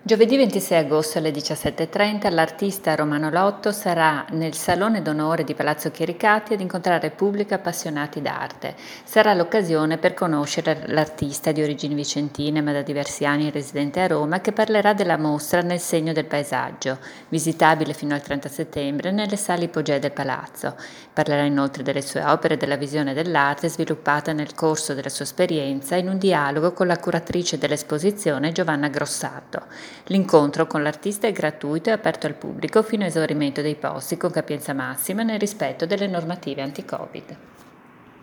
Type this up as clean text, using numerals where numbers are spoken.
Giovedì 26 agosto alle 17:30 l'artista Romano Lotto sarà nel Salone d'Onore di Palazzo Chiericati ad incontrare pubblico e appassionati d'arte. Sarà l'occasione per conoscere l'artista di origini vicentine ma da diversi anni residente a Roma che parlerà della mostra Nel segno del paesaggio, visitabile fino al 30 settembre nelle sale ipogee del palazzo. Parlerà inoltre delle sue opere e della visione dell'arte sviluppata nel corso della sua esperienza in un dialogo con la curatrice dell'esposizione Giovanna Grossato. L'incontro con l'artista è gratuito e aperto al pubblico fino a esaurimento dei posti con capienza massima nel rispetto delle normative anti-Covid.